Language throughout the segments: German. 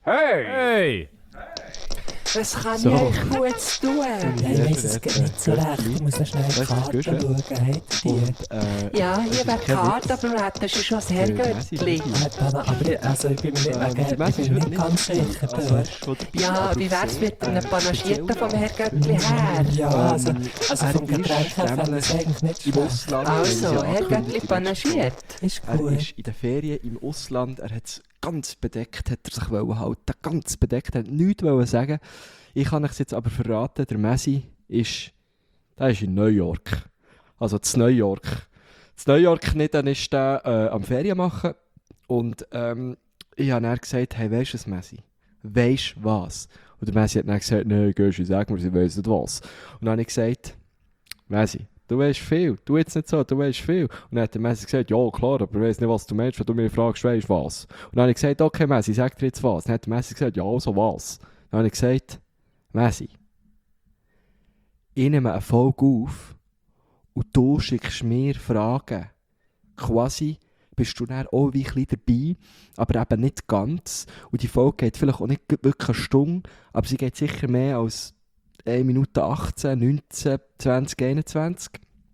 Hey! Was kann So. ich euch Gutes tun? Ich weiss es geht nicht so recht. Ich muss noch schnell die Karte schauen. Habt ihr die? Ja, hier wäre die Karte, aber das ist schon das Herrgöttli. Also ich bin mir nicht ganz sicher. Ja, wie wär's mit einem Panagierten vom Herrgöttli her? Ja, also vom Getränk her fände ich es eigentlich nicht Im schlecht. Ausland. Also, Herrgöttli panagiert. Ist Er gut. ist in den Ferien im Ausland, er hat es ganz bedeckt, hat er sich halten, ganz bedeckt, hat nichts wollen sagen. Ich kann euch jetzt aber verraten, der Messi ist in New York. Also in New York. In New York nicht, dann ist er am Ferien machen. Und ich habe dann gesagt, hey, weisst du was, Messi? Weisst du was? Und der Messi hat dann gesagt, nein, Göschi, sag mir, sie weiss nicht was. Und dann habe ich gesagt, Messi, du weißt viel, du jetzt nicht so, du weißt viel. Und dann hat der Messi gesagt, ja klar, aber ich weiss nicht, was du meinst, wenn du mich fragst, weisst was. Und dann habe ich gesagt, okay Messi, sag dir jetzt was. Dann hat der Messi gesagt, ja also was. Dann habe ich gesagt, Messi, ich nehme eine Folge auf und du schickst mir Fragen. Quasi bist du dann auch wie ein bisschen dabei, aber eben nicht ganz. Und die Folge geht vielleicht auch nicht wirklich eine Stunde, aber sie geht sicher mehr als 1 Minute 18, 19, 20, 21.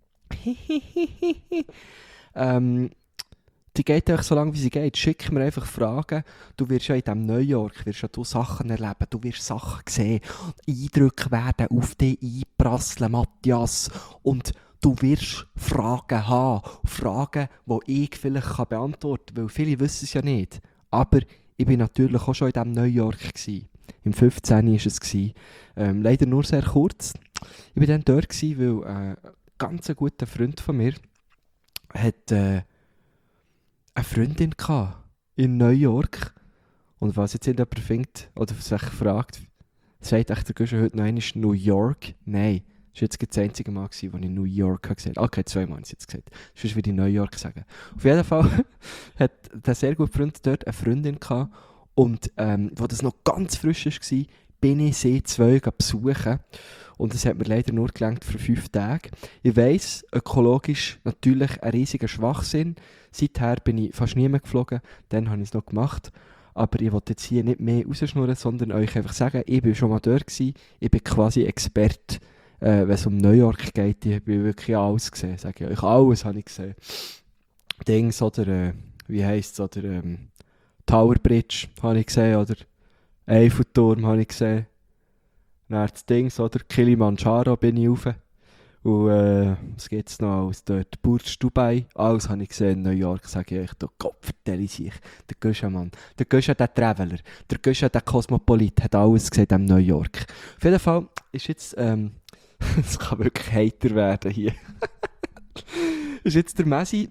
Die geht einfach so lange, wie sie geht. Schick mir einfach Fragen. Du wirst ja in diesem New York du Sachen erleben, du wirst Sachen sehen, Eindrücke werden auf dich einprasseln, Matthias. Und du wirst Fragen haben. Fragen, die ich vielleicht beantworten kann, weil viele wissen es ja nicht. Aber ich war natürlich auch schon in diesem New York. Im 15. war es. Leider nur sehr kurz. Ich war dann dort, weil ein ganz guter Freund von mir hat eine Freundin in New York. Und was jetzt jemand findet oder sich fragt, sagt echt der Guschen heute noch einmal New York? Nein, das war jetzt das einzige Mal, als ich New York gesagt habe. Okay, 2 Mal habe ich es jetzt gesagt. Sonst würde ich New York sagen. Auf jeden Fall hat der sehr gute Freund dort eine Freundin gehabt. Und als das noch ganz frisch war, bin ich sie 2 besuchen. Und es hat mir leider nur gelangt für 5 Tage. Ich weiss, ökologisch natürlich ein riesiger Schwachsinn. Seither bin ich fast nie mehr geflogen. Dann habe ich es noch gemacht. Aber ich wollte jetzt hier nicht mehr rausschnurren, sondern euch einfach sagen, ich war schon mal dort gewesen. Ich bin quasi Experte, wenn es um New York geht. Ich habe wirklich alles gesehen, sage ich euch. Alles habe ich gesehen. Dings oder, wie heisst es, oder Tower Bridge habe ich gesehen, oder Eiffelturm habe ich gesehen. Dann das Dings, oder Kilimanjaro bin ich rauf. Und was gibt es noch alles dort? Burj Dubai, alles habe ich gesehen in New York, sage ich euch. Da Gott vertelle sich. Der Göscha, Mann. Der Göscha, der Traveler. Der Göscha, der Kosmopolit, hat alles gesehen in New York. Auf jeden Fall ist jetzt, es kann wirklich heiter werden hier. Ist jetzt der Messi,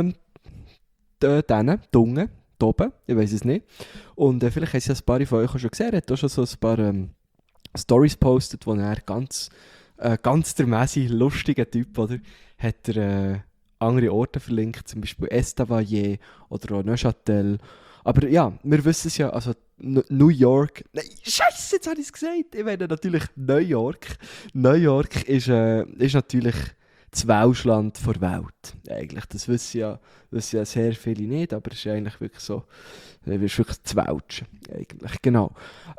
dort unten, oben, ich weiss es nicht. Und vielleicht haben es ja ein paar von euch auch schon gesehen, er hat auch schon so ein paar Stories postet, wo er ganz der Messi, lustiger Typ, oder? Hat er andere Orte verlinkt, zum Beispiel Estavayer oder auch Neuchâtel. Aber ja, wir wissen es ja, also New York, nein, Scheiße, jetzt habe ich es gesagt, ich meine natürlich New York. New York ist natürlich das Welschland der Welt, eigentlich. Das wissen ja sehr viele nicht, aber es ist eigentlich wirklich so, es ist wirklich das Welschen, eigentlich, genau.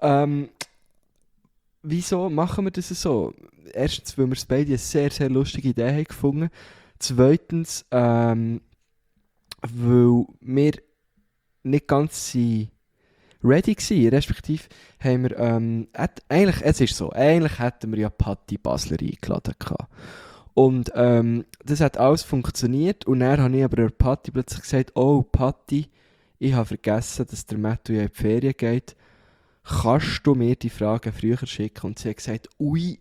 Wieso machen wir das so? Erstens, weil wir es beide eine sehr, sehr lustige Idee haben gefunden. Zweitens, weil wir nicht ganz ready waren. Respektive haben wir, eigentlich hätten wir ja Patti Basler eingeladen gehabt. Und das hat alles funktioniert. Und dann habe ich aber der Patti plötzlich gesagt, oh Patti, ich habe vergessen, dass der Matthew ja in die Ferien geht. Kannst du mir die Fragen früher schicken? Und sie hat gesagt, ui,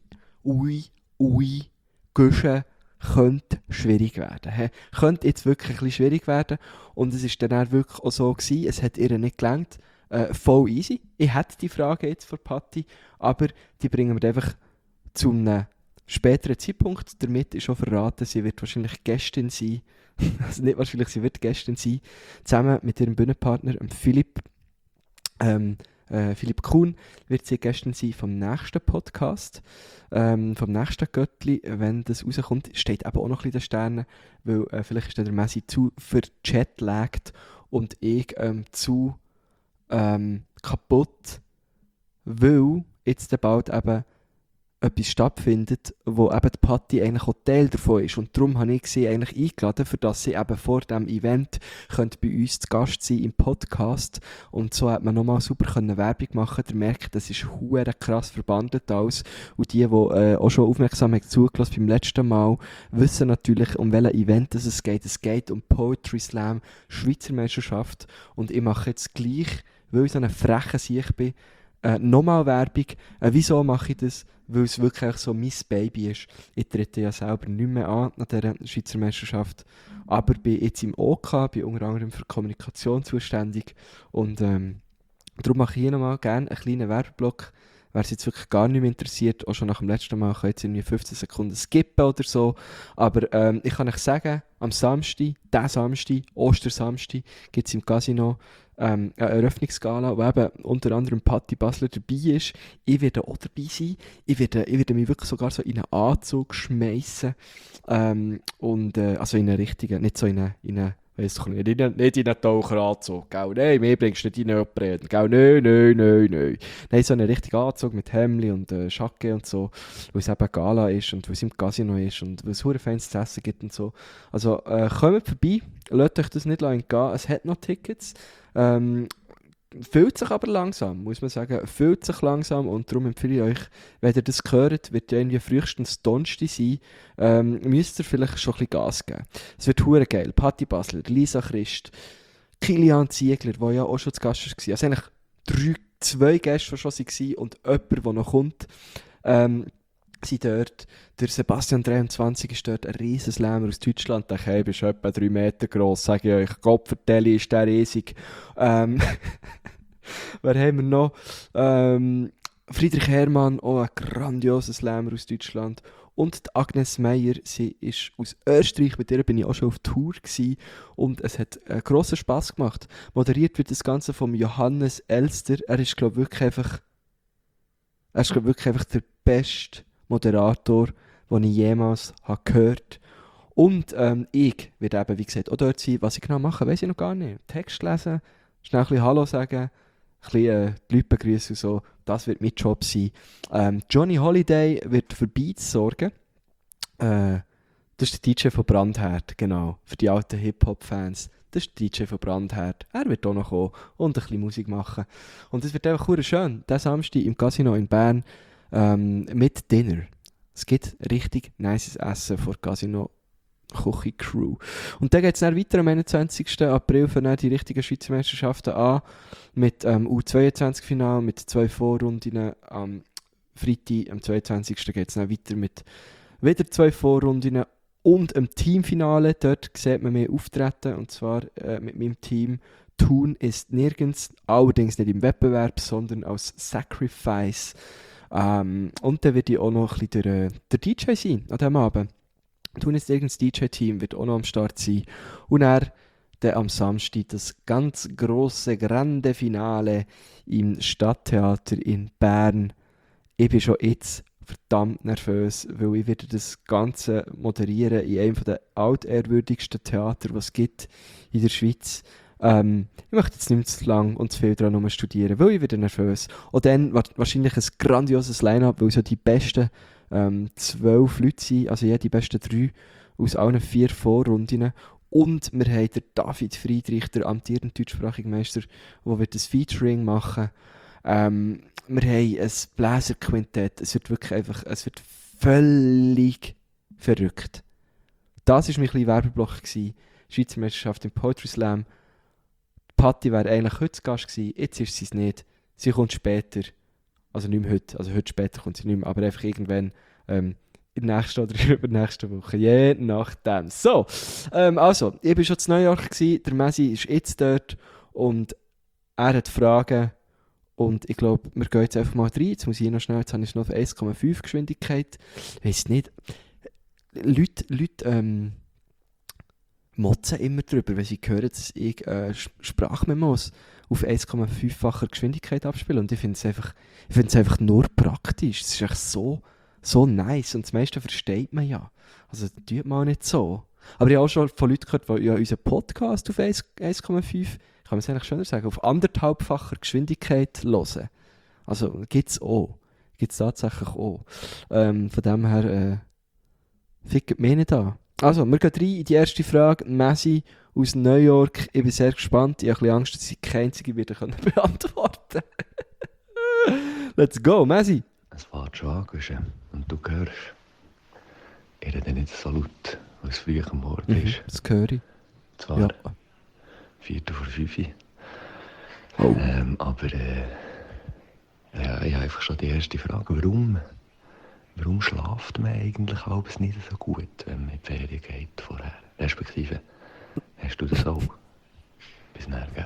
Guschen, könnte schwierig werden. Könnte jetzt wirklich ein bisschen schwierig werden. Und es war dann auch wirklich auch so gewesen, es hat ihr nicht gelangt. Voll easy. Ich hätte die Frage jetzt von Patti, aber die bringen wir einfach zu einem späteren Zeitpunkt. Damit ist schon verraten, sie wird wahrscheinlich Gästin sein. Also nicht wahrscheinlich, sie wird Gästin sein. Zusammen mit ihrem Bühnenpartner, Philipp. Philipp Kuhn wird sie gestern sein vom nächsten Podcast, vom nächsten Göttli, wenn das rauskommt, steht aber auch noch ein bisschen in den Sternen, weil vielleicht ist der Messi zu verchatlaggt und ich zu kaputt, weil jetzt dann bald eben etwas stattfindet, wo eben die Patti eigentlich auch Teil davon ist. Und darum habe ich sie eigentlich eingeladen, für dass sie eben vor diesem Event könnte bei uns zu Gast sein im Podcast. Und so hat man nochmal super Werbung machen können. Ihr merkt, das ist hure krass verbandelt alles. Und die auch schon aufmerksam haben zugelassen beim letzten Mal, wissen natürlich, um welches Event es geht. Es geht um Poetry Slam, Schweizer Meisterschaft. Und ich mache jetzt gleich, weil ich so ein frecher Sieg bin, nochmal Werbung. Wieso mache ich das? Weil es wirklich so mein Baby ist. Ich trete ja selber nicht mehr an dieser Schweizer Meisterschaft, aber bin jetzt im OK, bin unter anderem für Kommunikation zuständig und darum mache ich hier nochmal gerne einen kleinen Werbeblock. Wer es jetzt wirklich gar nicht mehr interessiert, auch schon nach dem letzten Mal, kann jetzt irgendwie 15 Sekunden skippen oder so. Aber ich kann euch sagen, am Samstag, Ostersamstag, gibt es im Casino eine Eröffnungsgala, wo eben unter anderem Patti Basler dabei ist. Ich werde auch dabei sein. Ich werde mich wirklich sogar so in einen Anzug schmeißen. Also in einen richtigen, nicht so in einen weiss doch nicht in einen Taucheranzug, gell? Nein, mir bringst du nicht in einen Operaten, gell? Nein. Nein, so einen richtigen Anzug mit Hemdli und Jacke und so, weil es eben Gala ist und weil es im Casino ist und weil es hure Fans zu essen gibt und so. Also kommt vorbei, lasst euch das nicht entgehen, es hat noch Tickets. Fühlt sich aber langsam, muss man sagen. Fühlt sich langsam und darum empfehle ich euch, wenn ihr das hört, wird ja irgendwie frühestens Donnerstag sein, müsst ihr vielleicht schon ein bisschen Gas geben. Es wird hure geil. Patti Basler, Lisa Christ, Kilian Ziegler, der ja auch schon zu Gast war. Also eigentlich zwei Gäste, die schon waren und jemand, der noch kommt. Sind dort. Der Sebastian 23 ist dort ein riesen Slammer aus Deutschland. Der Keib ist etwa 3 Meter gross, sage ich euch. Kopfverteilung ist der riesig. Wer haben wir noch? Friedrich Herrmann, auch ein grandioser Slammer aus Deutschland. Und die Agnes Meyer, sie ist aus Österreich, mit der bin ich auch schon auf Tour gewesen. Und es hat grossen Spass gemacht. Moderiert wird das Ganze vom Johannes Elster. Er ist, glaube ich, wirklich einfach der beste Moderator, den ich jemals habe gehört. Und ich werde eben, wie gesagt, auch dort sein. Was ich genau mache, weiss ich noch gar nicht. Text lesen, schnell ein bisschen Hallo sagen, ein bisschen die Leute begrüßen und so. Das wird mein Job sein. Johnny Holiday wird für Beats sorgen. Das ist der DJ von Brandherd, genau. Für die alten Hip-Hop-Fans. Das ist der DJ von Brandherd. Er wird auch noch kommen und ein bisschen Musik machen. Und es wird einfach sehr schön. Diesen Samstag im Casino in Bern mit Dinner. Es gibt richtig nices Essen vor Casino Küche Crew. Und dann geht es dann weiter am 21. April für die richtigen Schweizer Meisterschaften an. Mit U22-Final, mit 2 Vorrunden. Am Freitag, am 22. geht es dann weiter mit wieder 2 Vorrunden und im Teamfinale. Dort sieht man mich auftreten, und zwar mit meinem Team. Tun ist nirgends, allerdings nicht im Wettbewerb, sondern als Sacrifice. Und dann wird ich auch noch ein bisschen der DJ sein an diesem Abend. Tun ist nirgends DJ-Team, wird auch noch am Start sein. Und dann am Samstag das ganz grosse, grande Finale im Stadttheater in Bern. Ich bin schon jetzt verdammt nervös, weil ich werde das Ganze moderieren in einem der altehrwürdigsten Theater, was es gibt in der Schweiz. Ich möchte jetzt nicht zu lang und zu viel daran studieren, weil ich wieder nervös. Und dann wahrscheinlich ein grandioses Line-Up, weil so die besten 12 Leute sind, also die besten 3 aus allen 4 Vorrunden. Und wir haben den David Friedrich, der amtierende deutschsprachige Meister, der wird ein Featuring machen. Wir haben ein Bläserquintett. Es wird wirklich einfach, es wird völlig verrückt. Das war mein kleiner Werbeblock gewesen. Schweizer Meisterschaft im Poetry Slam. Patti wäre eigentlich heute zu Gast gewesen, jetzt ist sie es nicht. Sie kommt später, also nicht mehr heute, also heute später kommt sie nicht mehr, aber einfach irgendwann in der nächsten oder übernächsten Woche, je nachdem. So, also, ich war schon in New York gewesen, der Messi ist jetzt dort und er hat Fragen und ich glaube, wir gehen jetzt einfach mal rein. Jetzt muss ich noch schnell, jetzt habe ich noch auf 1,5 Geschwindigkeit. Ich weiss nicht, Leute motzen immer drüber, wenn sie hören, dass ich Sprachmemos auf 1,5-facher Geschwindigkeit abspiele. Und ich finde es einfach nur praktisch. Es ist echt so nice. Und das meiste versteht man ja. Also, das tut man auch nicht so. Aber ich habe auch schon von Leuten gehört, die ja unseren Podcast auf 1,5 kann man es eigentlich schöner sagen, auf 1,5-facher Geschwindigkeit hören. Also gibt es auch. Gibt es tatsächlich auch. Von dem her, fickt mich nicht an. Also, wir gehen rein in die erste Frage. Messi aus New York. Ich bin sehr gespannt. Ich habe ein bisschen Angst, dass ich keine einzige wieder beantworten kann. Let's go, Messi. Es fährt schon an, Guschen. Und du hörst, ich rede nicht so laut, weil es früh am Morgen ist. Das höre ich. Zwar Ja. 4:45. Oh. Aber ja, ich habe einfach schon die erste Frage. Warum schlaft man eigentlich abends nicht so gut, wenn man in die Ferien geht vorher? Respektive, hast du das auch? Bis nachher,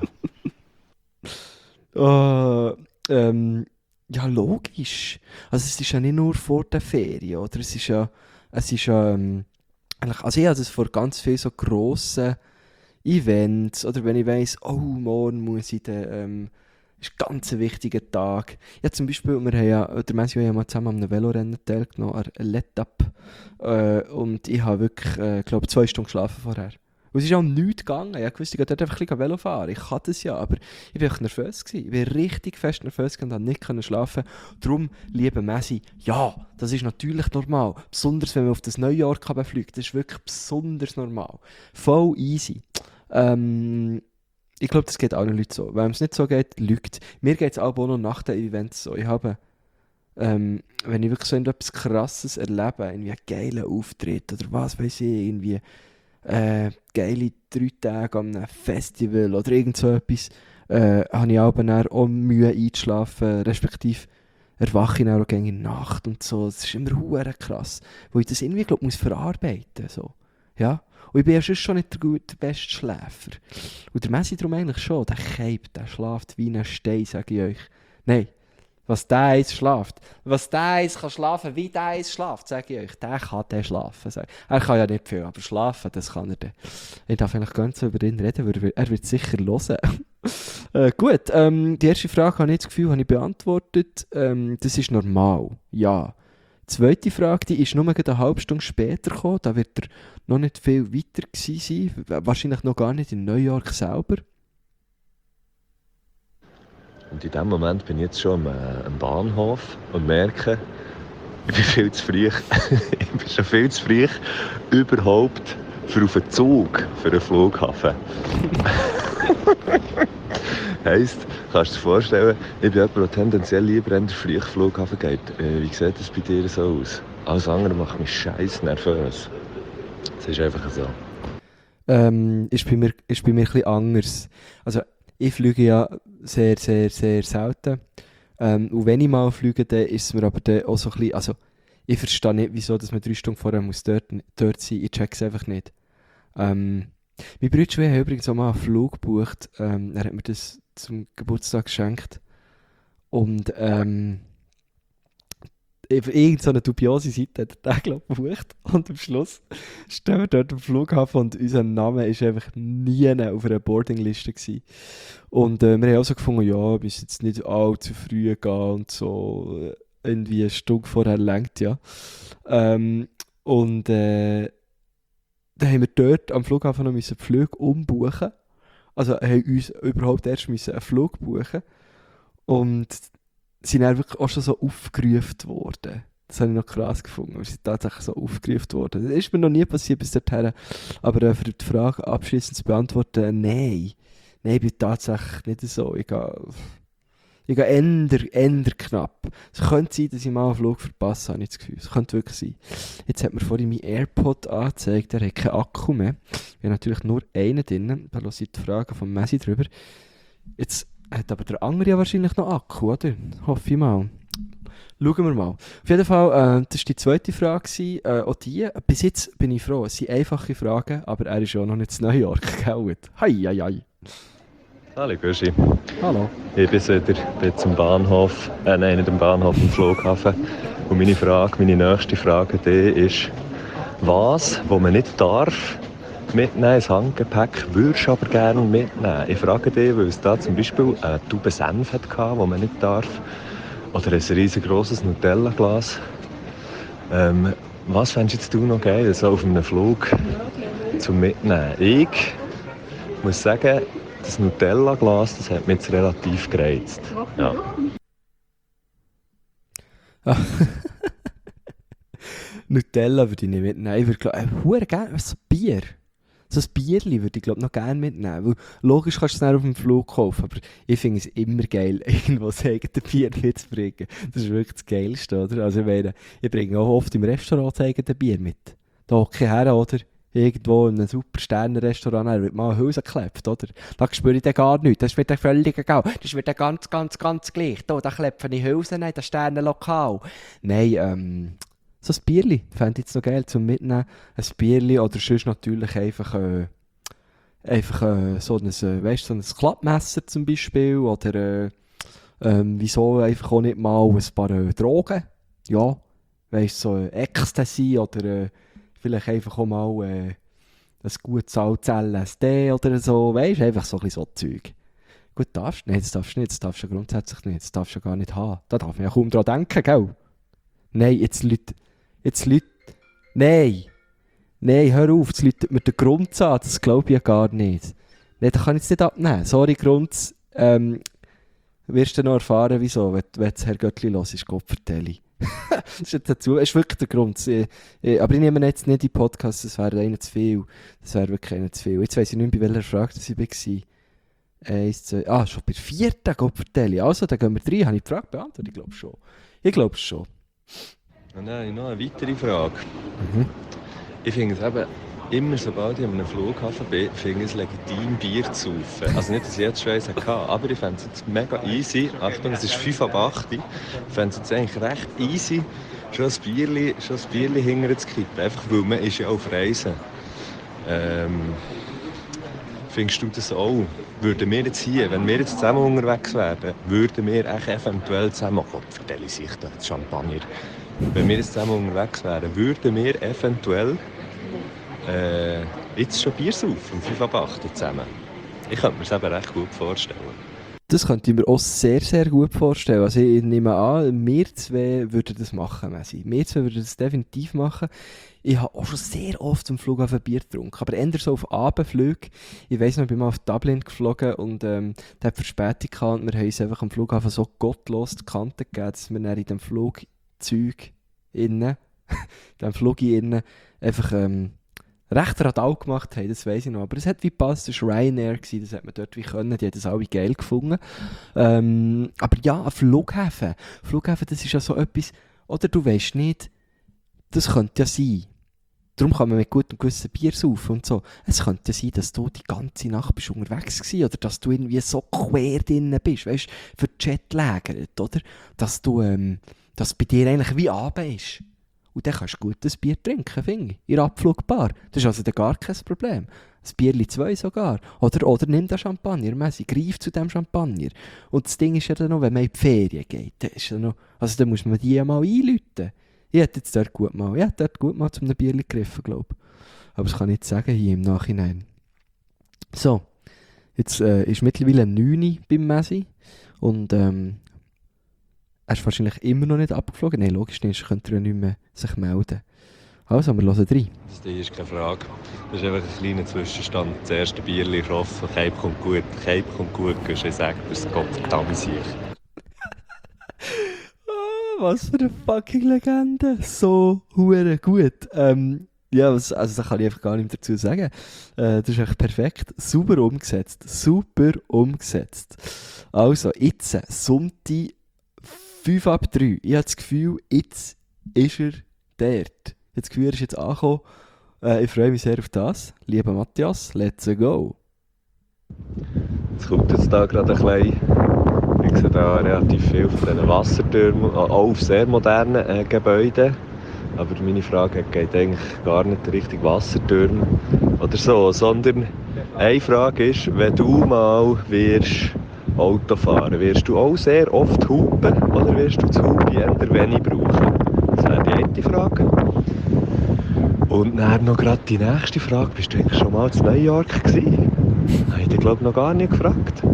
gell? Ja, logisch. Also es ist ja nicht nur vor der Ferien, oder? Es ist ja eigentlich, also ich habe das vor ganz vielen so grossen Events, oder wenn ich weiss, oh, morgen muss ich dann, ist ganz ein wichtiger Tag. Ja, zum Beispiel, wir haben ja, der Messi und ich haben mal zusammen an einem Velorennen teilgenommen, an Let-Up, und ich habe wirklich, glaube 2 Stunden geschlafen vorher. Und es ist auch nichts gegangen. Ich wusste, ich gehe dort einfach ein bisschen Velo fahren. Ich kann das ja, aber ich war einfach nervös gewesen. Ich war richtig fest nervös und konnte nicht schlafen. Darum, lieber Messi, ja, das ist natürlich normal. Besonders, wenn man auf das Neujahr fliegt. Das ist wirklich besonders normal. Voll easy. Ich glaube, das geht allen Leuten so. Wenn es nicht so geht, lügt. Mir geht es auch noch nach den Events so. Ich habe, wenn ich wirklich so etwas Krasses erlebe, irgendwie einen geilen Auftritt oder was weiß ich, irgendwie geile 3 Tage an einem Festival oder irgend so etwas, habe ich auch Mühe einzuschlafen, respektive erwache ich dann auch gerne in der Nacht und so. Das ist immer verdammt krass, wo ich das irgendwie, glaube muss verarbeiten so. Ja? Und ich bin ja sonst schon nicht der beste Schläfer. Und der Messi darum eigentlich schon, der Keib, der schläft wie ein Stein, sage ich euch. Nein, was der eins schläft, was der eins kann schlafen, wie der eins schläft, sage ich euch, der kann der schlafen. Er kann ja nicht viel, aber schlafen, das kann er dann. Ich darf eigentlich gar nicht so über ihn reden, weil er wird sicher hören. Gut, die erste Frage habe ich das Gefühl, habe ich beantwortet. Das ist normal, ja. Die zweite Frage, die ist nur eine halbe Stunde später gekommen, da wird er noch nicht viel weiter gewesen sein, wahrscheinlich noch gar nicht in New York selber. Und in dem Moment bin ich jetzt schon am Bahnhof und merke, ich bin viel zu früh. Ich bin schon viel zu früh überhaupt für auf einen Zug, für einen Flughafen. Heisst, kannst du dir vorstellen, ich bin jemand, der tendenziell lieber an den frühen Flughafen geht. Wie sieht das bei dir so aus? Alles andere macht mich scheiß nervös. Das ist einfach so. Ist bei mir ein bisschen anders. Also, ich fliege ja sehr, sehr, sehr selten. Und wenn ich mal fliege, dann ist es mir aber dann auch so ein bisschen, also ich verstehe nicht, wieso dass man 3 Stunden vorher muss dort sein. Ich check es einfach nicht. Mein Bruder hat übrigens auch mal einen Flug gebucht. Er hat mir das zum Geburtstag geschenkt. Und auf irgendeine dubiose Seite hat er den, glaube ich, gebucht. Und am Schluss stehen wir dort am Flughafen und unser Name war einfach nie auf einer Boardingliste gewesen. Und wir haben auch so gefunden, ja, wir müssen jetzt nicht allzu früh gehen und so. Irgendwie eine Stunde vorher lenkt, ja. Dann haben wir dort am Flughafen noch den Flug umbuchen. Also haben uns überhaupt erst einen Flug buchen. Und sind dann wirklich auch schon so aufgerufen worden. Das habe ich noch krass gefunden. Wir sind tatsächlich so aufgerufen worden. Das ist mir noch nie passiert bis dorthin. Aber für die Frage abschließend zu beantworten, nein. Nein, ich bin tatsächlich nicht so. Ich gehe eher knapp. Es könnte sein, dass ich mal einen Flug verpasse, habe ich das Gefühl. Es könnte wirklich sein. Jetzt hat mir vorhin mein AirPod angezeigt, der hat keinen Akku mehr. Ich habe natürlich nur einen drin. Da höre ich die Frage von Messi drüber. Jetzt hat aber der andere ja wahrscheinlich noch Akku, oder? Hoffe ich mal. Schauen wir mal. Auf jeden Fall, das war die zweite Frage. Auch die. Bis jetzt bin ich froh. Es sind einfache Fragen, aber er ist ja noch nicht in New York, gell? Hei. Hallo Gushi. Hallo. Ich bin jetzt am Bahnhof, nicht am Bahnhof, am Flughafen. Und meine nächste Frage ist, was man nicht darf mitnehmen ins Handgepäck, würdest du aber gerne mitnehmen? Ich frage dich, weil es da zum Beispiel eine Tube Senf hatte, die man nicht darf, oder ein riesengroßes Nutella-Glas. Was fändest du noch geil, so auf einem Flug zum Mitnehmen? Ich muss sagen, das Nutella-Glas, das hat mich jetzt relativ gereizt. Ja. Nutella würde ich nicht mitnehmen. Ich würde glaube gerne so Bier. So ein Bierli würde ich glaube noch gerne mitnehmen. Weil logisch kannst du es dann auf dem Flug kaufen, aber ich finde es immer geil, irgendwo das eigene Bier mitzubringen. Das ist wirklich das Geilste, oder? Also ich meine, ich bringe auch oft im Restaurant das eigene Bier mit. Da hocke ich her, oder? Irgendwo in einem super Sterne-Restaurant, da wird mal eine Hülse geklebt, oder? Da spüre ich dann gar nichts, das wird dann völlig egal. Das wird dann ganz gleich. Da klepfe ich Hülsen, nein, das Sterne-Lokal. Nein, so ein Bierli fände ich jetzt noch geil zum Mitnehmen. Ein Bierli oder sonst natürlich einfach so ein Klappmesser zum Beispiel. Oder wieso einfach auch nicht mal ein paar Drogen. Ja, weißt so Ecstasy oder vielleicht einfach auch mal ein gutes altes LSD oder so. Weißt du, einfach so ein bisschen so Zeug. Gut, darfst du? Nein, das darfst du nicht. Das darfst du grundsätzlich nicht. Das darfst du gar nicht haben. Da darf man ja kaum dran denken, gell? Nein, jetzt Leute. Nein, hör auf, jetzt läutet mir der Grund an, das glaube ich ja gar nicht. Nein, das kann ich jetzt nicht abnehmen. Sorry, Grund, wirst du noch erfahren, wieso, wenn das Herr Göttli los ist, Gott vertelle. Das ist jetzt dazu, das ist wirklich der Grund. Aber ich nehme jetzt nicht in den Podcast, das wäre einer zu viel. Das wäre wirklich einer zu viel. Jetzt weiss ich nicht mehr, bei welcher Frage ich war. 1, 2, schon bei der 4. Gott vertelle. Also, dann gehen wir rein. Habe ich die Frage beantwortet? Ich glaube schon. Und dann habe ich noch eine weitere Frage. Ich finde es eben, immer sobald ich an einem Flughafen bin, finde ich es legitim, Bier zu saufen. Also nicht, dass ich jetzt schon eins hatte, aber ich fände es jetzt mega easy. Achtung, es ist 5 ab 8. Ich fände es jetzt eigentlich recht easy, schon ein Bierli hinterher zu kippen. Einfach weil man ist ja auf Reisen. Findest du das auch? Würden wir jetzt hier, wenn wir jetzt zusammen unterwegs wären, würden wir eventuell zusammen, Gott, vertelle ich da jetzt Champagner. Wenn wir jetzt zusammen unterwegs wären, würden wir eventuell jetzt schon Bier saufen, um 5 ab 8 zusammen. Ich könnte mir das eben recht gut vorstellen. Das könnte ich mir auch sehr, sehr gut vorstellen. Also ich nehme an, wir zwei würden das machen, Messi. Wir zwei würden das definitiv machen. Ich habe auch schon sehr oft am Flughafen Bier getrunken, aber eher so auf Abendflüge. Ich weiss noch, ich bin mal auf Dublin geflogen und der hat Verspätung gehabt und wir haben uns einfach am Flughafen so gottlos die Kante gegeben, dass wir dann in dem Flugzeug innen, einfach recht Radau gemacht haben, das weiss ich noch. Aber es hat wie gepasst, das war Ryanair, das hat man dort wie können, die haben das alle geil gefunden. Aber ja, ein Flughafen, das ist ja so etwas, oder du weisst nicht, das könnte ja sein. Darum kann man mit gutem Gewissen Bier saufen und so. Es könnte ja sein, dass du die ganze Nacht bist unterwegs warst oder dass du irgendwie so quer drin bist, weißt du, für die Jetlag, oder? Dass bei dir eigentlich wie Abend ist. Und dann kannst du gutes Bier trinken, finde ich, in der Abflugbar. Das ist also dann gar kein Problem. Ein Bierli 2 sogar. Oder nimm den Champagner, Messi, greif zu dem Champagner. Und das Ding ist ja dann noch, wenn man in die Ferien geht, dann ist ja noch, also dann muss man die ja mal einläuten. Ich hätte jetzt dort gut mal zu einem Bierli gegriffen, glaube ich. Aber das kann ich nicht sagen hier im Nachhinein. So, jetzt ist mittlerweile 9 Uhr beim Messi. Und er ist wahrscheinlich immer noch nicht abgeflogen. Nein, logisch nicht, könnte er ja nicht mehr sich melden. Also, wir hören rein. Das ist keine Frage. Das ist einfach ein kleiner Zwischenstand. Das erste Bierli getroffen, Cape kommt gut, ich sage das Gott verdammt sich. Was für eine fucking Legende. So hure gut. Ja, also da kann ich einfach gar nichts dazu sagen. Das ist echt perfekt. Super umgesetzt. Also, jetzt, Sonntag, 5 ab 3. Ich habe das Gefühl, jetzt ist er dort. Ich habe das Gefühl, er ist jetzt angekommen. Ich freue mich sehr auf das. Lieber Matthias, let's go. Jetzt kommt jetzt da gerade ein bisschen. Ich sehe da relativ viel von diesen Wassertürmen, auch auf sehr modernen Gebäuden. Aber meine Frage geht eigentlich gar nicht Richtung Wassertürme oder so, sondern eine Frage ist, wenn du mal wirst Auto fahren, wirst du auch sehr oft hupen oder wirst du das Hupen eher wenig brauchen? Das wäre die eine Frage. Und dann noch gerade die nächste Frage, bist du eigentlich schon mal in New York gewesen? Habe ich dich, glaube ich, noch gar nicht gefragt.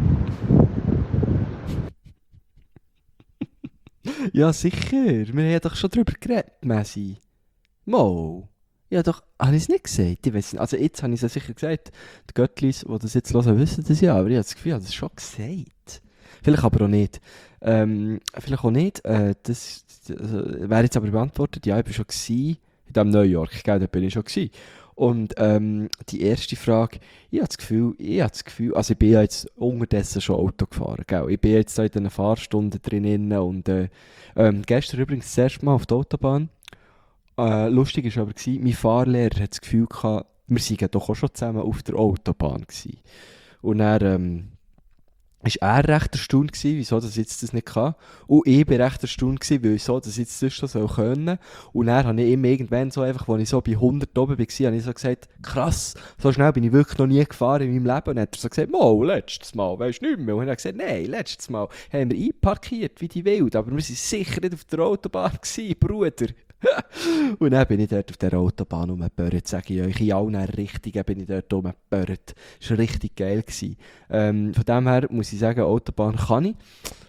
Ja, sicher. Wir haben ja doch schon drüber geredet, Messi. Mo. Ja doch, habe ich es nicht gesagt? Ich weiss nicht. Also jetzt habe ich es ja sicher gesagt. Die Göttlis, die das jetzt hören, wissen das ja. Aber ich habe das Gefühl, ich habe das schon gesagt. Vielleicht aber auch nicht. Vielleicht auch nicht. Das wäre jetzt aber beantwortet. Ja, ich war schon in diesem New York. Gell, da bin ich schon gewesen. Und die erste Frage, ich habe das Gefühl, also ich bin ja jetzt unterdessen schon Auto gefahren, gell? Ich bin jetzt so in diesen Fahrstunden drin und gestern übrigens das erste Mal auf der Autobahn. Lustig war aber, mein Fahrlehrer hat das Gefühl gehabt, wir seien doch auch schon zusammen auf der Autobahn gewesen. Und dann war er recht erstaunt gewesen, wieso dass ich jetzt das nicht kann. Und ich bin recht erstaunt gewesen, wieso dass ich jetzt das schon so können. Und dann habe ich ihm irgendwann so einfach, als ich so bei 100 oben war, habe ich so gesagt, krass, so schnell bin ich wirklich noch nie gefahren in meinem Leben. Und dann hat er so gesagt, mal, letztes Mal, weisst du nicht mehr. Und dann habe ich gesagt, nein, letztes Mal haben wir einparkiert wie die Wild, aber wir waren sicher nicht auf der Autobahn gewesen, Bruder. Und dann bin ich dort auf der Autobahn rumgebörrt, sage ich euch. In allen Richtungen bin ich dort rumgebörrt. Das war richtig geil gewesen. Von dem her muss ich sagen, Autobahn kann ich.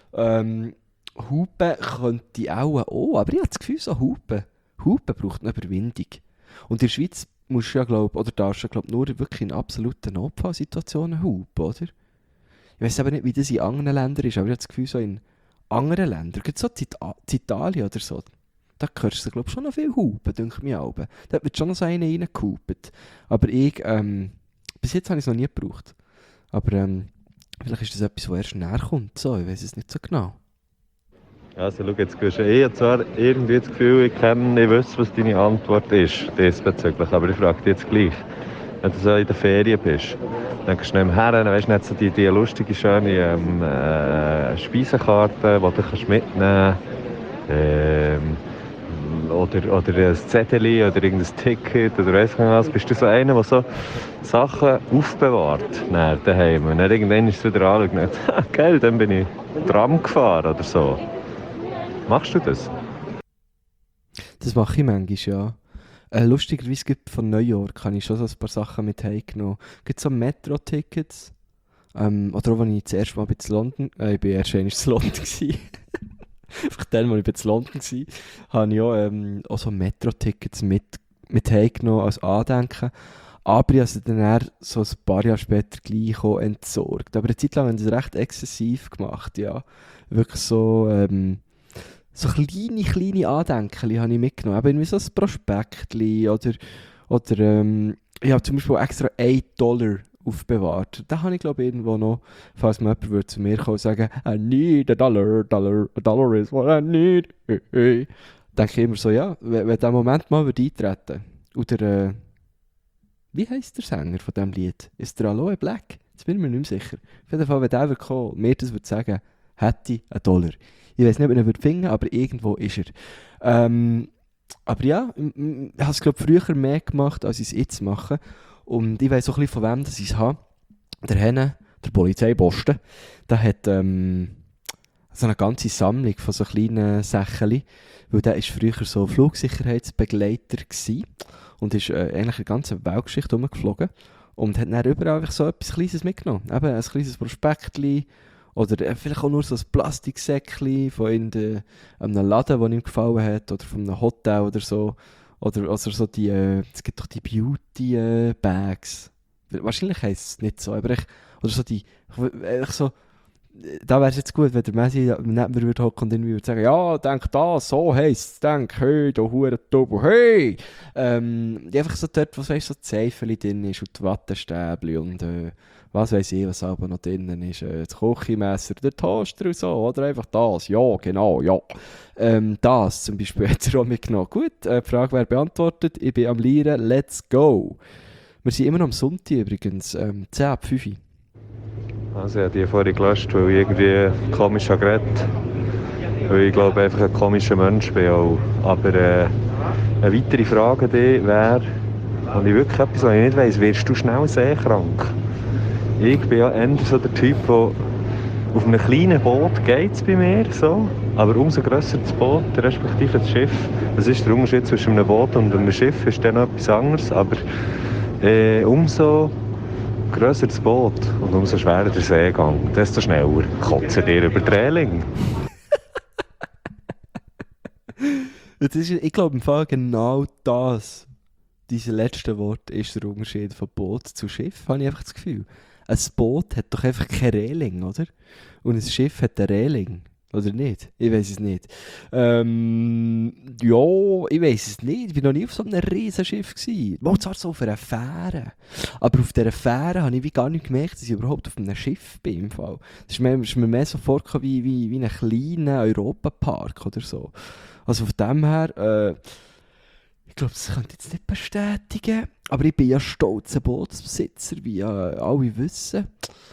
Hupen könnte ich auch, aber ich habe das Gefühl, so Hupen braucht eine Überwindung. Und in der Schweiz musst du ja, oder darfst du ja, nur wirklich in absoluten Notfallsituationen hupen, oder? Ich weiß aber nicht, wie das in anderen Ländern ist, aber ich habe das Gefühl, so in anderen Ländern, gerade so in Italien oder so, da hörst du, glaube ich, schon noch viel hupen, denke mir auch. Da wird schon noch so einer reingehupt. Aber ich, bis jetzt habe ich es noch nie gebraucht. Aber vielleicht ist das etwas, was erst näher kommt. So, ich weiß es nicht so genau. Also schau, jetzt gehst du zwar irgendwie das Gefühl, ich wüsste, was deine Antwort ist, diesbezüglich, aber ich frage dich jetzt gleich. Wenn du so in der Ferien bist, dann gehst du nicht mehr her, dann weisst du nicht so die lustige, schöne Speisekarte, die du kannst mitnehmen kannst. Oder ein Zettel oder irgendein Ticket oder weiss ich nicht was. Bist du so einer, der so Sachen aufbewahrt daheim und dann irgendwann ist es wieder anschaut und sagt, geil, dann bin ich Tram gefahren oder so. Machst du das? Das mache ich manchmal, ja. Lustigerweise gibt von New York habe ich schon so ein paar Sachen mit heimgenommen. Gibt so Metro-Tickets. Oder auch, als ich das erste Mal in London, ich war erst einmal in London gewesen. Einfach dann, als ich in London war, habe ich auch so Metro-Tickets mit heimgenommen als Andenken. Aber ich habe sie dann eher so ein paar Jahre später gleich auch entsorgt. Aber eine Zeit lang haben sie das recht exzessiv gemacht, ja. Wirklich so, so kleine Andenken habe ich mitgenommen. Eben wie so ein Prospektli oder ich habe zum Beispiel extra $1 aufbewahrt. Da habe ich glaube irgendwo noch, falls mir jemand würde zu mir kommen und sagen, I need a dollar is what I need. Denke ich immer so, ja, wenn der Moment mal eintreten würde. Oder, wie heisst der Sänger von diesem Lied? Ist der Aloe Black? Jetzt bin ich mir nicht mehr sicher. Auf jeden Fall, wenn der kommen und mir das würde sagen, hätte ich $1. Ich weiß nicht, ob ich ihn würde finden, aber irgendwo ist er. Aber ja, ich habe es glaube früher mehr gemacht, als ich es jetzt mache. Und ich weiss auch ein bisschen, von wem das ich es habe. Der Henne, der Polizeiposten, der hat so eine ganze Sammlung von so kleinen Sachen. Weil der war früher so Flugsicherheitsbegleiter gewesen und ist eigentlich in der ganzen Weltgeschichte rumgeflogen. Und hat dann überall einfach so etwas Kleines mitgenommen. Eben ein kleines Prospektli oder vielleicht auch nur so ein Plastiksäckchen von einem Laden, der ihm gefallen hat, oder von einem Hotel oder so. Oder so die, es gibt doch die Beauty-Bags. Wahrscheinlich heisst es nicht so, aber oder so die, so, da wäre es jetzt gut, wenn der Messi neben mir würde hocken und irgendwie würde sagen, ja, denk das, so heisst es, denk, hey, du Hurentubu, hey! Einfach so dort, was weißt, so Zeifeli drin ist und die Wattestäbli und was weiss ich, was aber noch drinnen ist, das Küchenmesser, der Toaster und so, oder einfach das, ja, genau, ja. Das zum Beispiel hat er auch mitgenommen. Gut, die Frage wäre beantwortet, ich bin am Lieren, let's go! Wir sind immer noch am Sonntag übrigens, 10 ab 5 Uhr. Also ich habe die vorhin gelöscht, weil ich irgendwie komisch habe geredet. Weil ich glaube einfach ein komischer Mensch bin auch. Aber eine weitere Frage an dich wäre, und ich wirklich etwas, was ich nicht weiss, wirst du schnell seekrank? Ich bin ja eher so der Typ, der auf einem kleinen Boot geht es bei mir so, aber umso grösser das Boot, respektive das Schiff. Das ist der Unterschied zwischen einem Boot und einem Schiff, ist dann noch etwas anderes, aber umso grösser das Boot und umso schwerer der Seegang, desto schneller kotzen dir über die Reling. Das ist, ich glaube im Fall genau das. diese letzte Wort ist der Unterschied von Boot zu Schiff, habe ich einfach das Gefühl. Ein Boot hat doch einfach keine Reling, oder? Und ein Schiff hat eine Reling. Oder nicht? Ich weiß es nicht. Ja, ich weiß es nicht. Ich war noch nie auf so einem riesen Schiff gewesen. Mal zwar so auf einer Fähre. Aber auf dieser Fähre habe ich wie gar nicht gemerkt, dass ich überhaupt auf einem Schiff bin. Im Fall. Das ist mir mehr so vorgekommen wie ein kleiner Europapark oder so. Also von dem her, ich glaube, das könnte ich jetzt nicht bestätigen. Aber ich bin ja stolzer Bootsbesitzer, wie ja alle wissen.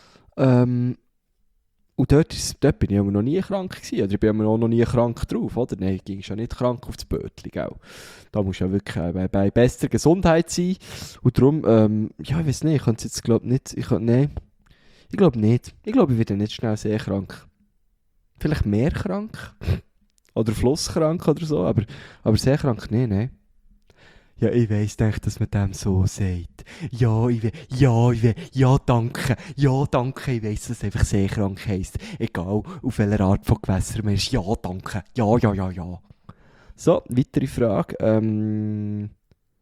Und dort bin ich aber noch nie krank gewesen. Oder ich bin auch noch nie krank drauf, oder? Nein, ich ging schon nicht krank auf das Bötchen, gell? Da musst du ja wirklich bei bester Gesundheit sein. Und darum, ja, ich weiß nicht, ich könnte es jetzt glaube nicht. Nein, ich glaube nicht. Ich glaube, ich werde nicht schnell sehr krank. Vielleicht mehr krank. Oder flusskrank oder so, aber sehr krank, nein. Ja, ich weiss, denke, dass man dem so sagt. Ja, danke, ich weiss, dass es einfach seekrank heisst. Egal, auf welcher Art von Gewässer man ist. Ja, danke, ja. So, weitere Frage.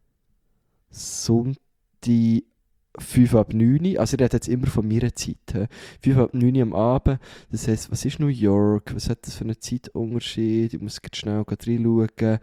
Sonntag 5 ab 9. Also ich rede jetzt immer von meiner Zeit. 5 ab 9 am Abend. Das heisst, was ist New York? Was hat das für einen Zeitunterschied? Ich muss jetzt schnell reinschauen.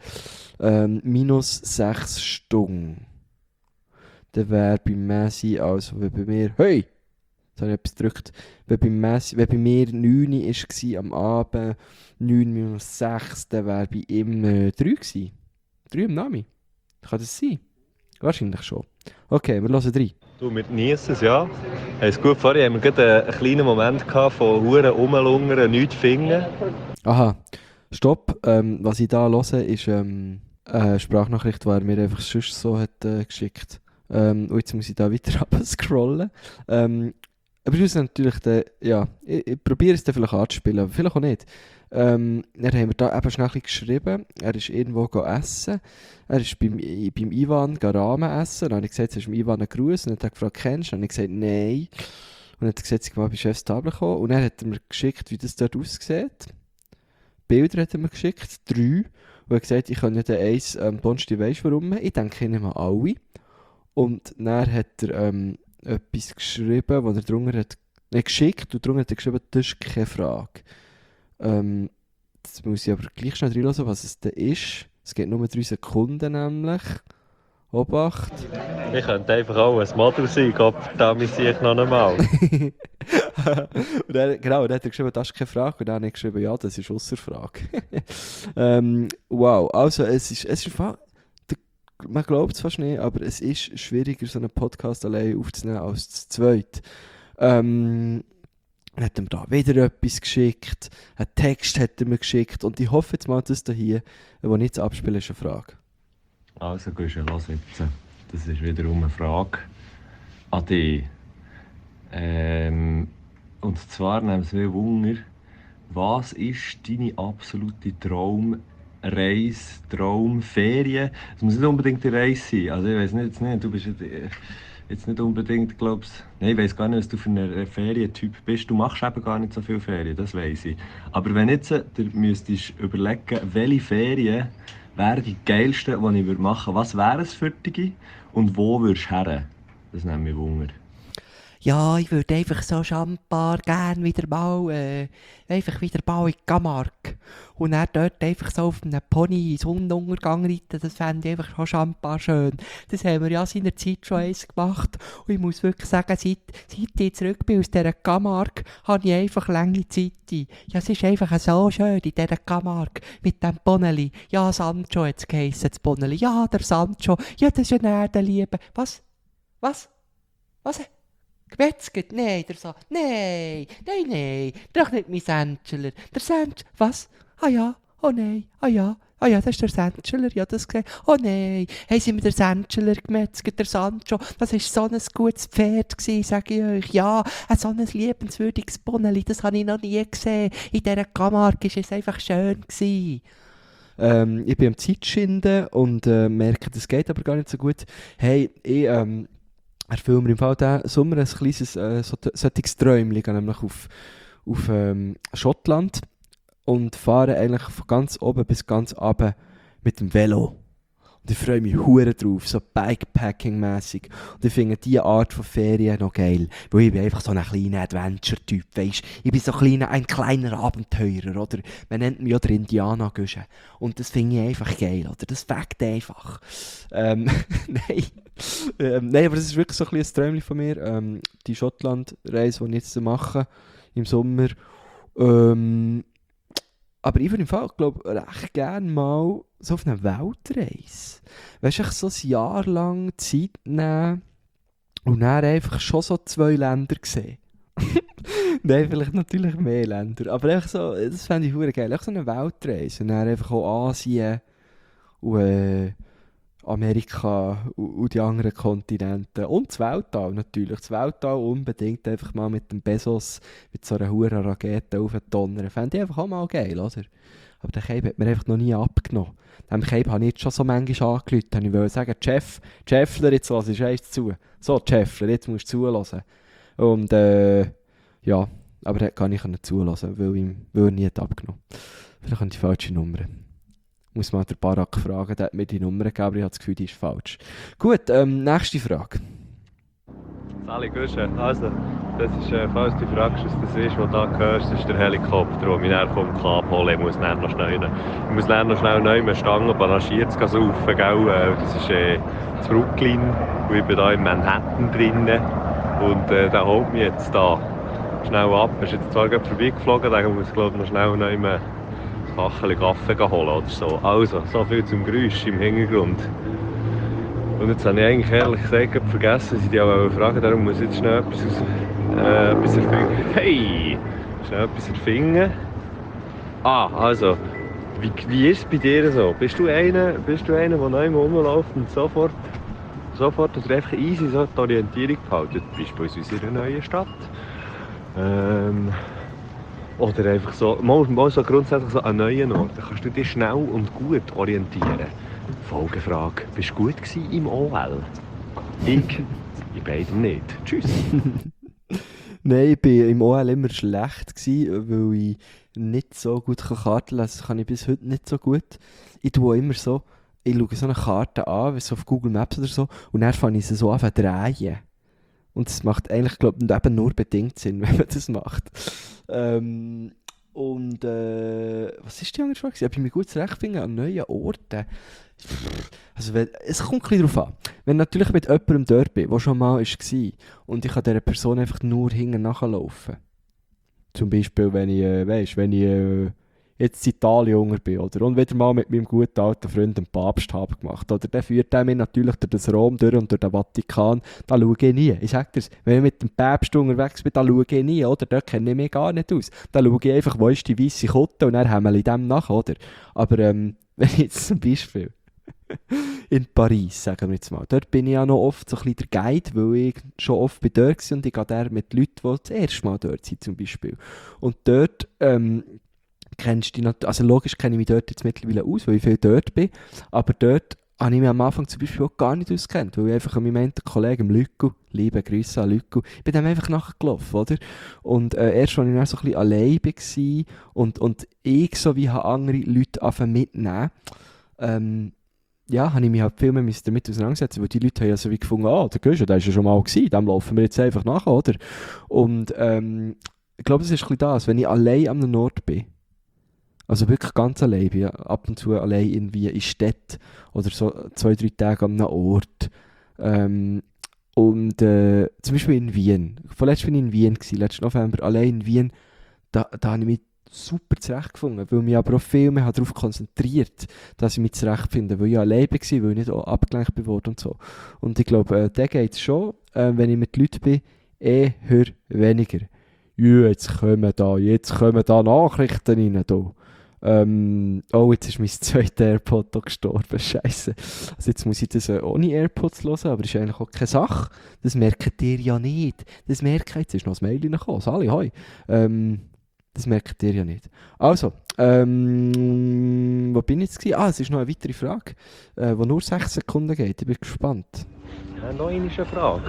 -6 Stunden. Dann wäre bei Messi, also wenn bei mir... Hey! Jetzt habe ich etwas gedrückt. Wenn bei mir 9 war am Abend, 9 - 6, dann wäre bei ihm 3 gewesen. 3 am Nami. Kann das sein? Wahrscheinlich schon. Okay, wir hören 3. Du, wir genießen es, ja. Es gut vorher haben wir gerade einen kleinen Moment gehabt von Huren rumlungern, nichts finden. Aha, stopp. Was ich da höre, ist eine Sprachnachricht, die er mir einfach sonst so hat geschickt. Und jetzt muss ich da weiter abscrollen. Aber ich muss natürlich, ja, ich probiere es dann vielleicht anzuspielen, aber vielleicht auch nicht. Dann haben wir da eben schnell ein bisschen geschrieben, er ist irgendwo essen. Er ist beim Ivan Ramen essen. Dann habe ich gesagt, du hast dem Ivan einen Gruß. Und dann hat er gefragt, kennst du? Dann habe ich gesagt, nein. Und dann hat er gesagt, ich mal bei Chefs Table kommen. Und dann hat er mir geschickt, wie das dort aussieht. Bilder hat er mir geschickt, 3. Und er hat gesagt, ich kann nicht eins Donnerstag, weisst du warum? Ich denke, ich nehme alle. Und dann hat er etwas geschrieben, wo er drunter hat geschickt. Und drunter hat er geschrieben, das ist keine Frage. Jetzt muss ich aber gleich schnell reinhören, was es denn ist. Es geht nur 3 Sekunden nämlich. Obacht. Ich könnte einfach auch ein Model sein, Gott verdammt, sehe ich noch einmal. Und dann, genau, dann hat er geschrieben, das ist keine Frage. Und dann habe ich geschrieben, ja, das ist ausser Frage. Wow, also es ist man glaubt es fast nicht, aber es ist schwieriger, so einen Podcast allein aufzunehmen als zu zweit. Dann hat er mir da wieder etwas geschickt, einen Text hat er mir geschickt und ich hoffe jetzt mal, dass das hier, was ich jetzt abspiele, ist eine Frage. Also, Guschen, lass jetzt. Das ist wiederum eine Frage an dich. Und zwar nehmen wir Wunder, was ist deine absolute Traumreise, Traumferien? Es muss nicht unbedingt eine Reise sein. Also ich weiß nicht, du bist jetzt nicht unbedingt, glaubst nein, ich weiß gar nicht, was du für ein Ferientyp bist. Du machst eben gar nicht so viele Ferien, das weiss ich. Aber wenn jetzt, du müsstest überlegen, welche Ferien wären die geilsten, die ich machen würde. Was wäre es für dich und wo würdest du her? Das nimmt mich Wunder. Ja, ich würde einfach so Champar gerne wieder mal in die Camargue. Und dann dort einfach so auf einem Pony Sonnenuntergang reiten, das fände ich einfach schon Champar schön. Das haben wir ja seinerzeit schon eins gemacht. Und ich muss wirklich sagen, seit ich zurück bin aus dieser Camargue, habe ich einfach lange Zeit. Ja, es ist einfach so schön in dieser Camargue mit dem Boneli. Ja, Sancho hat es geheissen, das Boneli. Ja, der Sancho. Ja, das ist ja ein Erdenliebe. Was? Gemetzget? Nein, Nein, doch nicht mein Sandschler. Der Sandschler, was? Ah ja, oh nein, ah ja, das ist der Sandschler, ja, das gesehen. Oh nein, haben sie mir den Sandschler gemetzget, der Sancho, das war so ein gutes Pferd gewesen, sage ich euch. Ja, so ein liebenswürdiges Bonneli, das habe ich noch nie gesehen. In dieser Camargue war es einfach schön gewesen. Ich bin am Zeitschinden und merke, das geht aber gar nicht so gut. Hey, ich erfülle mir im Fall diesen Sommer ein kleines solches Träumchen, nämlich auf Schottland und fahre eigentlich von ganz oben bis ganz runter mit dem Velo. Und ich freue mich hure drauf, so Bikepacking-mässig. Und ich finde diese Art von Ferien noch geil. Weil ich bin einfach so ein kleiner Adventure-Typ, weisst. Ich bin so ein kleiner Abenteurer, oder? Man nennt mich ja der Indianer-Güsche. Und das finde ich einfach geil, oder? Das fängt einfach. Nein. Nein, aber das ist wirklich so ein bisschen ein Träumchen von mir. Die Schottland-Reise, die ich jetzt mache im Sommer. Aber ich würde im Fall, glaube recht gerne mal so auf eine Weltreise. Weißt du, so ein Jahr lang Zeit nehmen und dann einfach schon so 2 Länder sehen. Nein, vielleicht natürlich mehr Länder. Aber einfach so, das fände ich verdammt geil. Einfach so eine Weltreise. Und dann einfach auch Asien und Amerika und die anderen Kontinente. Und das Weltall natürlich. Das Weltall unbedingt einfach mal mit dem Bezos mit so einer hohen Rakete aufdonnern. Fände ich einfach auch mal geil, oder? Aber der Cape hat mir einfach noch nie abgenommen. Dem Cape habe ich jetzt schon so manchmal angerufen. Ich wollte sagen, Schäffler, jetzt lass ich eins zu. So, Schäffler, jetzt musst du zulassen. Und ja, aber das kann ich nicht zulassen, weil er nie hat abgenommen. Vielleicht habe ich die falsche Nummer. Muss mal den Barack fragen, der hat mir die Nummer gegeben, aber ich habe das Gefühl, die ist falsch. Gut, nächste Frage. Sali Güsche, also, das ist, falls du fragst, was das ist, was du da hörst, das ist der Helikopter, der mich dann vom Kap holen. Ich muss dann noch schnell neu mit Stangen panaschiert zu saufen, gell? Das ist in Brooklyn und ich bin da in Manhattan drinnen und der holt mich jetzt da schnell ab. Er ist jetzt zwar gerade vorbeigeflogen, da muss ich glaube noch schnell neu ein Kachel Kaffee holen oder so. Also, so viel zum Geräusch im Hintergrund. Und jetzt habe ich eigentlich ehrlich gesagt vergessen, dass ich die auch fragen, darum muss ich jetzt schnell etwas erfinden. Hey! Schnell etwas erfinden. Also, wie ist es bei dir so? Bist du einer, der neu rumläuft und sofort oder einfach easy so die Orientierung behalten? Beispielsweise in einer neuen Stadt. Oder einfach so, mal so grundsätzlich so an neuen Orten. Kannst du dich schnell und gut orientieren? Folgefrage, bist du gut im OL? Ich? In beidem nicht. Tschüss. Nein, ich war im OL immer schlecht, weil ich nicht so gut Karten lesen kann. Das kann ich bis heute nicht so gut. Ich schaue immer so, ich schaue so eine Karte an, wie so auf Google Maps oder so, und dann fange ich sie so an zu drehen. Und das macht eigentlich, glaube ich, eben nur bedingt Sinn, wenn man das macht. Was ist die andere Frage? Ob ich mich gut zurechtfinde an neuen Orten? Also, es kommt ein bisschen darauf an. Wenn ich natürlich mit jemandem dort bin, der schon mal war, und ich kann dieser Person einfach nur hinten nachlaufen. Zum Beispiel, wenn ich jetzt in Italien jünger bin, oder? Und wieder mal mit meinem guten alten Freund den Papst habe gemacht. Oder der führt mich natürlich durch das Rom durch und durch den Vatikan. Da schaue ich nie. Ich sage dir, wenn ich mit dem Papst unterwegs bin, da schaue ich nie, oder? Da kenne ich mich gar nicht aus. Da schaue ich einfach, wo ist die weisse Kutte und dann hämmel ich dem nach, oder? Aber wenn ich jetzt zum Beispiel in Paris, sagen wir jetzt mal, dort bin ich ja noch oft so ein bisschen der Guide, weil ich schon oft bei dort war und ich gehe da mit Leuten, die das erste Mal dort sind, zum Beispiel. Und dort kennst du dich also logisch kenne ich mich dort jetzt mittlerweile aus, weil ich viel dort bin, aber dort habe ich mich am Anfang zum Beispiel auch gar nicht ausgekannt, weil ich einfach an meinem Kollegen Lüco, liebe Grüße an Lüco, ich bin dem einfach nachgelaufen, oder? Und erst als ich dann so ein bisschen allein war und ich so wie andere Leute mitnehmen, habe ich mich halt viel mehr damit auseinandergesetzt, weil die Leute haben ja so wie gefunden, der Guschen, der ist ja schon mal gewesen, dem laufen wir jetzt einfach nach, oder? Und ich glaube, das ist ein bisschen das, wenn ich allein am Nord bin, also wirklich ganz allein bin, ab und zu allein irgendwie in Städten oder so 2-3 Tage an einem Ort. Zum Beispiel in Wien. Vorletzt war ich in Wien, letzten November, allein in Wien. Da habe ich mich super zurechtgefunden, weil ich mich aber auch viel mehr darauf konzentriert, dass ich mich zurechtfinde, weil ich allein war, weil ich nicht auch abgelenkt wurde und so. Und ich glaube, da geht es schon, wenn ich mit Leuten bin, eher weniger. Ja, jetzt kommen da Nachrichten rein. Da. Jetzt ist mein zweiter AirPod hier gestorben, scheisse. Also jetzt muss ich das ohne AirPods hören, aber das ist eigentlich auch keine Sache. Das merkt ihr ja nicht. Das merkt jetzt ist noch ein Mail reingekommen. Sali, hoi. Das merkt ihr ja nicht. Also, wo bin ich jetzt gewesen? Es ist noch eine weitere Frage, die nur 6 Sekunden geht. Ich bin gespannt. Ja, noch eine Frage.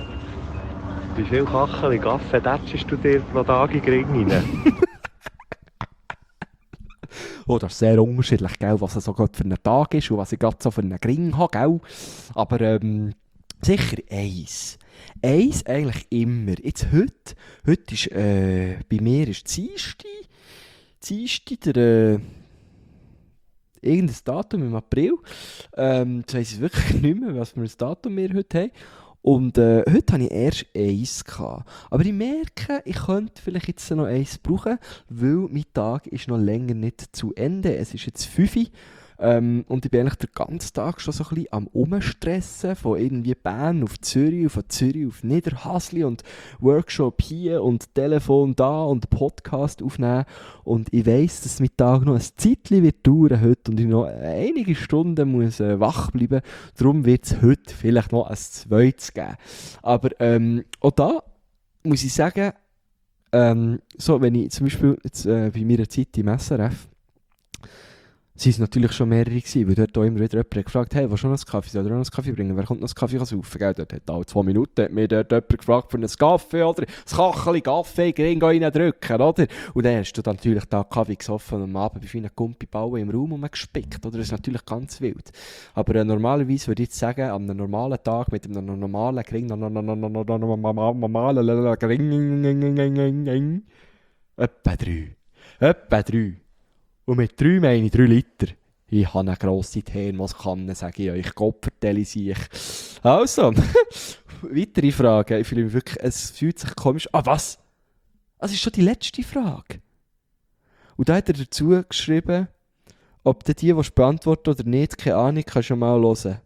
Wie viel Kachel Kaffee tätschst du dir pro Tag in den Ring rein? Oh, das ist sehr unterschiedlich, gell, was es so gerade für einen Tag ist und was ich gerade so für einen Gring habe, gell. Aber sicher eins. Eins eigentlich immer. Jetzt heute ist, bei mir ist Dienstag, der, irgendein Datum im April. Jetzt weiss ich wirklich nicht mehr, was für ein Datum wir heute haben. Und heute hatte ich erst eins gehabt. Aber ich merke, ich könnte vielleicht jetzt noch eins brauchen, weil mein Tag ist noch länger nicht zu Ende. Es ist jetzt 5 Uhr. Und ich bin eigentlich den ganzen Tag schon so ein bisschen am Umstressen, von irgendwie Bern auf Zürich, von Zürich auf Niederhasli und Workshop hier und Telefon da und Podcast aufnehmen. Und ich weiss, dass mein Tag noch ein Zeitchen wird dauern heute und ich noch einige Stunden muss wach bleiben. Darum wird es heute vielleicht noch ein zweites geben. Aber auch da muss ich sagen, so, wenn ich zum Beispiel jetzt, bei meiner Zeit im SRF, sie waren natürlich schon mehrere gewesen, weil dort auch immer wieder jemand gefragt hat, hey, willst du noch einen Kaffee? Soll ich noch einen Kaffee bringen? Wer kommt noch einen Kaffee saufen? Gell? Dort hat alle 2 Minuten hat mir dort jemand gefragt für einen Kaffee, oder? Das Kacheli, Kaffee, Gring reindrücken, oder? Und dann hast du dann natürlich da Kaffee gesoffen und am Abend bei vielen Gumpibauen im Raum rumgespickt, oder? Das ist natürlich ganz wild. Aber normalerweise würde ich jetzt sagen, an einem normalen Tag mit einem normalen Gring, normalen Gring, etwa 3. Etwa 3. Und mit 3 meine ich 3 Liter. Ich habe eine grosse Thermoskanne, sage ich euch. Gott vertelle ich. Also, weitere Frage. Ich fühle mich wirklich, es fühlt sich komisch. Ah, was? Das ist schon die letzte Frage. Und da hat er dazu geschrieben, ob du die beantworten oder nicht, keine Ahnung, kannst du mal hören.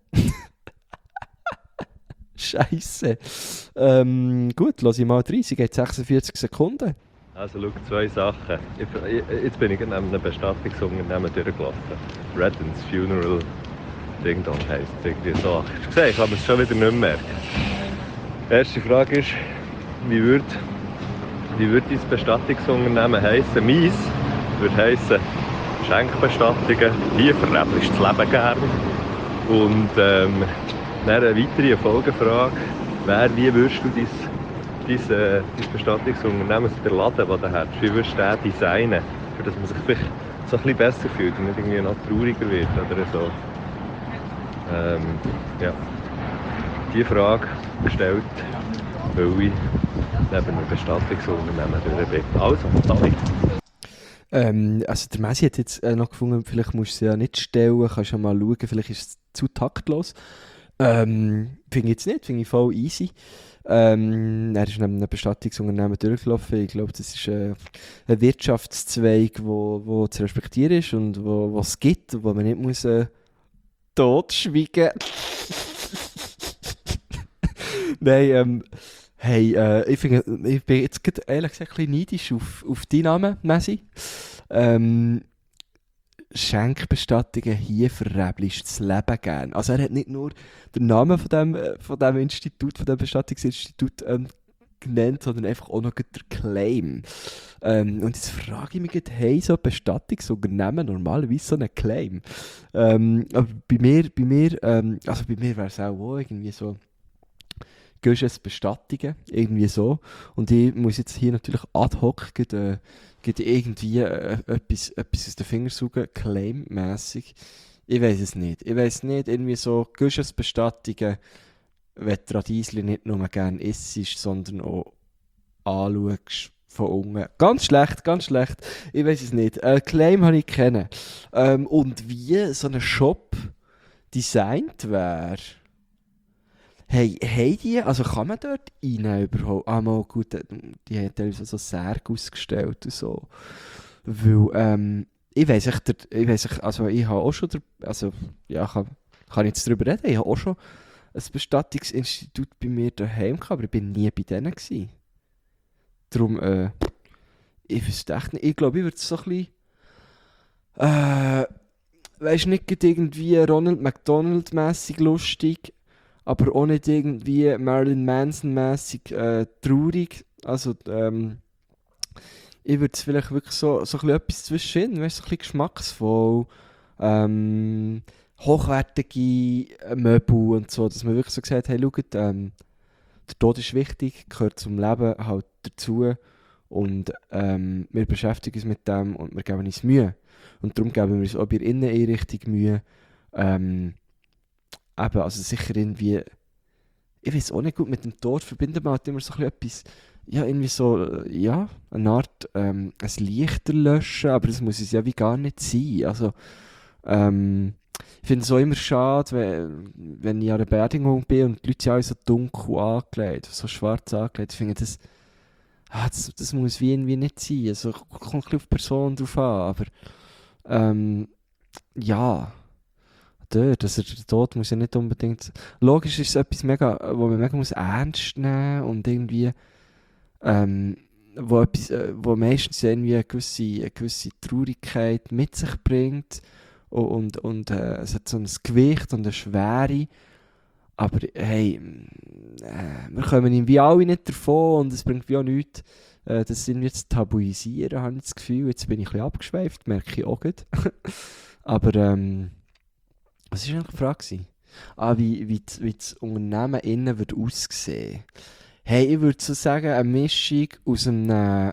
Scheisse. Gut, lass ich mal rein. Sie geht 46 Sekunden. Also schau, 2 Sachen. Jetzt bin ich in einem Bestattungsunternehmen durchgelaufen. Reddens Funeral Ding Dong heisst es irgendwie so. Hast du gesehen? Ich kann es schon wieder nicht mehr merken. Die erste Frage ist, wie würde dein Bestattungsunternehmen heissen? Meins würde heissen Schenkbestattungen. Hier verrebelst du das Leben gern. Und dann eine weitere Folgefrage wäre, wie würdest du dein Bestattungsunternehmen, der Laden, den du hast, wie würdest du den designen, für dass man sich vielleicht so ein bisschen besser fühlt und nicht irgendwie noch trauriger wird oder so. Ja. Die Frage gestellt, weil ich neben einem Bestattungsunternehmen durch bin. Also, sorry. Also der Messi hat jetzt noch gefunden, vielleicht musst du sie ja nicht stellen, kannst ja mal schauen, vielleicht ist es zu taktlos. Finde ich jetzt nicht, finde ich voll easy. Er ist neben einem Bestattungsunternehmen durchgelaufen. Ich glaube, das ist ein Wirtschaftszweig, wo zu respektieren ist und wo es gibt, wo man nicht muss totschweigen. Nein, hey, ich bin jetzt ehrlich gesagt ein bisschen neidisch auf deinen Namen, Messi. Schenkbestattungen hier verrebelst das Leben gern. Also er hat nicht nur den Namen von dem Institut, von dem Bestattungsinstitut genannt, sondern einfach auch noch den Claim. Und jetzt frage ich mich, hey, so Bestattungsunternehmen normalerweise so einen Claim? Aber bei mir wäre es auch irgendwie so Gösches Bestattungen, irgendwie so. Und ich muss jetzt hier natürlich ad hoc irgendwie etwas aus den Fingern saugen, claimmässig. Ich weiß es nicht. Irgendwie so Gösches Bestattungen, wenn du Radiesli nicht nur gerne isst, sondern auch anschaust von unten. Ganz schlecht. Ich weiß es nicht. Claim habe ich kennen. Und wie so ein Shop designt wäre. Hey die, also kann man dort rein überhaupt? Ah, mal gut, die haben teilweise so Särge ausgestellt und so. Weil, ich weiss, also ich habe auch schon, also, ja, kann ich jetzt darüber reden, ich habe auch schon ein Bestattungsinstitut bei mir daheim gehabt, aber ich bin nie bei denen gewesen. Darum, ich wüsste echt nicht, ich glaube, ich würde so ein bisschen, weisst nicht irgendwie Ronald McDonald-mässig lustig, aber auch nicht irgendwie Marilyn Manson-mässig traurig. Also, ich würde es vielleicht wirklich so ein bisschen etwas zwischendrin, weißt du, so ein bisschen geschmacksvoll, hochwertige Möbel und so, dass man wirklich so gesagt hat, hey, schaut, der Tod ist wichtig, gehört zum Leben halt dazu und wir beschäftigen uns mit dem und wir geben uns Mühe. Und darum geben wir uns auch bei der Inneneinrichtung Mühe. Eben, also sicher irgendwie, ich weiß auch nicht gut, mit dem Tod verbinden wir halt immer so ein bisschen etwas, ja, irgendwie so, ja, eine Art, ein Lichter löschen, aber das muss es ja wie gar nicht sein. Also, ich finde es auch immer schade, wenn ich an einer Beerdigung bin und die Leute sind alle so dunkel angelegt, so schwarz angelegt. Ich finde, das muss wie irgendwie nicht sein. Also, kommt ein bisschen auf die Person drauf an, aber ja, dort, also der Tod muss ja nicht unbedingt... Logisch ist es etwas mega, wo man mega muss ernst nehmen und irgendwie wo meistens irgendwie eine gewisse Traurigkeit mit sich bringt und es hat so ein Gewicht und eine Schwere, aber hey, wir kommen irgendwie alle nicht davon und es bringt wie auch nichts, das irgendwie zu tabuisieren, habe ich das Gefühl. Jetzt bin ich ein bisschen abgeschweift, merke ich auch gut. Aber was war eigentlich die Frage? Wie das Unternehmen innen wird aussehen. Hey, ich würde so sagen, eine Mischung aus einem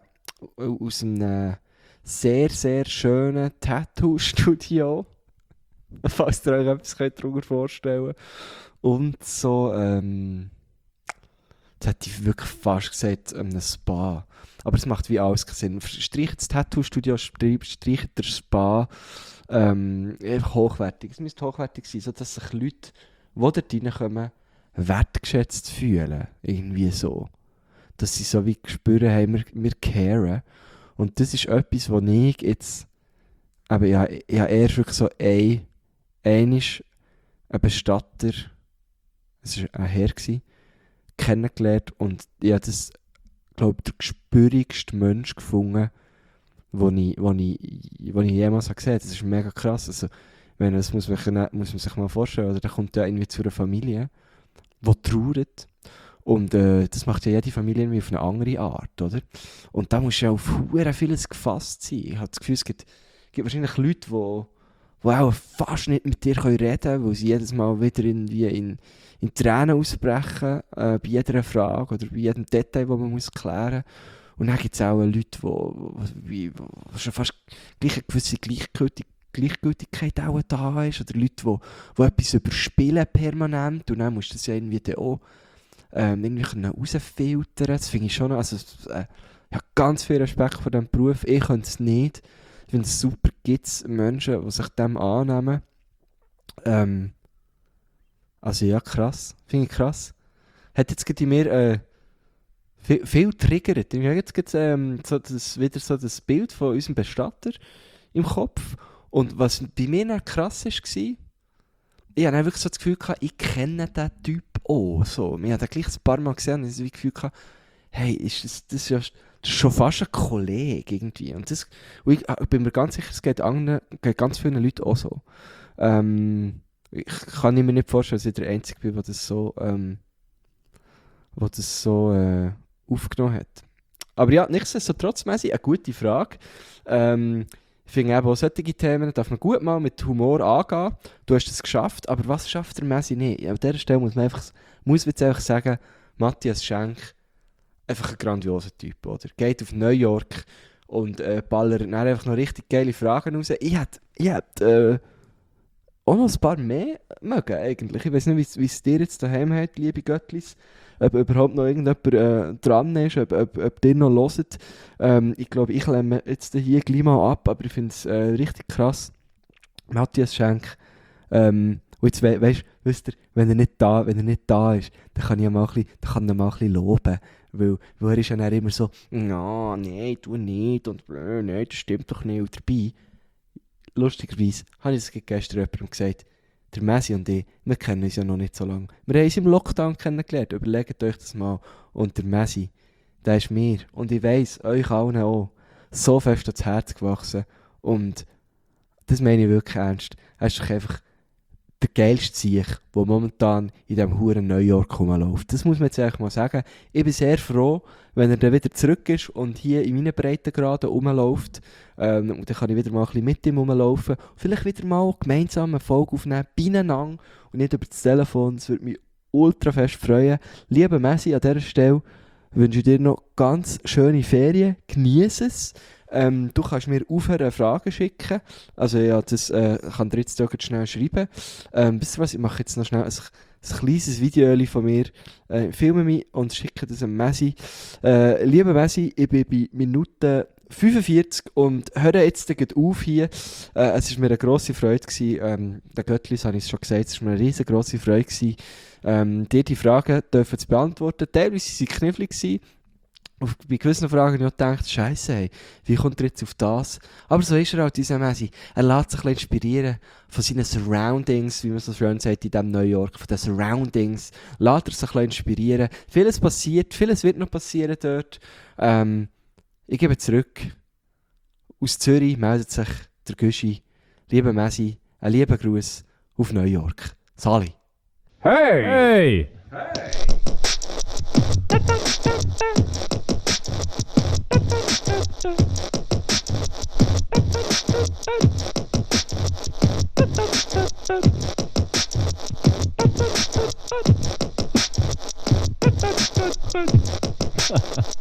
sehr, sehr schönen Tattoo-Studio. Falls ihr euch etwas darüber vorstellen könnt. Und so, jetzt hätte ich wirklich fast gesagt, einem Spa. Aber es macht wie alles keinen Sinn. Streicht das Tattoo-Studio, streicht der Spa. Hochwertig. Es müsste hochwertig sein, sodass sich Leute, die dort reinkommen, wertgeschätzt fühlen. Irgendwie so. Dass sie so wie spüren, hey, wir caren. Und das ist etwas, wo ich jetzt... Aber ich habe erst wirklich so einen Bestatter, es war ein Herr, kennengelernt und ich habe das, glaube ich, der gespürigste Mensch gefunden, den ich jemals gesehen habe. Das ist mega krass. Also, das muss man sich mal vorstellen. Oder der kommt ja irgendwie zu einer Familie, die trauert. Und das macht ja jede Familie irgendwie auf eine andere Art, oder? Und da muss ja auf verdammt vieles gefasst sein. Ich habe das Gefühl, es gibt wahrscheinlich Leute, die auch fast nicht mit dir reden können, weil sie jedes Mal wieder irgendwie in Tränen ausbrechen, bei jeder Frage oder bei jedem Detail, das man muss klären muss. Und dann gibt es auch Leute, die schon fast eine gewisse Gleichgültigkeit auch da ist. Oder Leute, die etwas überspielen permanent. Und dann musst du das ja irgendwie auch irgendwie rausfiltern. Das finde ich schon, also ich habe ganz viel Respekt vor diesem Beruf. Ich könnte es nicht. Ich finde es super, gibt es Menschen, die sich dem annehmen. Also ja, krass. Finde ich krass. Hat jetzt gerade in mir viel triggert. Ich habe jetzt wieder so das Bild von unserem Bestatter im Kopf. Und was bei mir dann krass war, ich hatte wirklich so das Gefühl, ich kenne diesen Typ auch. So. Ich habe den gleich ein paar Mal gesehen und ich habe das Gefühl, hey, das ist schon fast ein Kollege irgendwie. Und ich bin mir ganz sicher, es geht ganz vielen Leuten auch so. Ich kann mir nicht vorstellen, dass ich der Einzige bin, der das so aufgenommen hat. Aber ja, nichtsdestotrotz, Messi, eine gute Frage. Ich finde eben auch solche Themen darf man gut mal mit Humor angehen. Du hast es geschafft, aber was schafft der Messi nicht? An dieser Stelle muss man jetzt einfach sagen, Matthias Schenk, einfach ein grandioser Typ, oder? Geht auf New York und ballert dann einfach noch richtig geile Fragen raus. Ich hätte auch noch ein paar mehr mögen, eigentlich. Ich weiß nicht, wie es dir jetzt daheim hat, liebe Göttlis. Ob überhaupt noch irgendjemand dran ist, ob ihr noch hört. Ich glaube, ich lehne jetzt hier gleich mal ab, aber ich finde es richtig krass. Matthias Schenk. Und jetzt wisst ihr, wenn er nicht da ist, dann kann ich ihn mal ein bisschen loben. Weil er ist ja dann immer so, nein, tu nicht und nein, das stimmt doch nicht. Und dabei, lustigerweise, habe ich es gestern jemandem gesagt, der Messi und ich, wir kennen uns ja noch nicht so lange. Wir haben uns im Lockdown kennengelernt, überlegt euch das mal. Und der Messi, der ist mir, und ich weiss, euch allen auch, so fest ans Herz gewachsen. Und das meine ich wirklich ernst. Er ist doch einfach der geilste Sieg, der momentan in diesem huren New York rumläuft. Das muss man jetzt eigentlich mal sagen. Ich bin sehr froh, wenn er dann wieder zurück ist und hier in meinen Breitengraden rumläuft. Und dann kann ich wieder mal ein bisschen mit ihm rumlaufen. Vielleicht wieder mal gemeinsam eine Folge aufnehmen, beieinander und nicht über das Telefon. Das würde mich ultra fest freuen. Lieber Messi, an dieser Stelle wünsche ich dir noch ganz schöne Ferien. Genieße es. Du kannst mir aufhören Fragen schicken. Also ja, das kann dir jetzt auch schnell schreiben. Wisst ihr was, ich mache jetzt noch schnell ein kleines Video von mir, filme mich und schicke das an Messi. Lieber Messi, ich bin bei Minute 45 und höre jetzt gleich auf hier. Es war mir eine grosse Freude gewesen. Der Göttlis habe ich es schon gesagt, es war mir eine riesengroße Freude gewesen, dir die Fragen dürfen zu beantworten. Teilweise waren sie knifflig gewesen. Bei gewissen Fragen habe ich auch gedacht, Scheisse, hey, wie kommt er jetzt auf das? Aber so ist er halt, dieser Messi. Er lässt sich ein bisschen inspirieren von seinen Surroundings, wie man so schön sagt in diesem New York, von den Surroundings. Lässt er sich ein bisschen inspirieren. Vieles passiert, vieles wird noch passieren dort. Ich gebe zurück. Aus Zürich meldet sich der Güschi. Lieber Messi, ein lieber Gruß auf New York. Sali. Hey! Hey!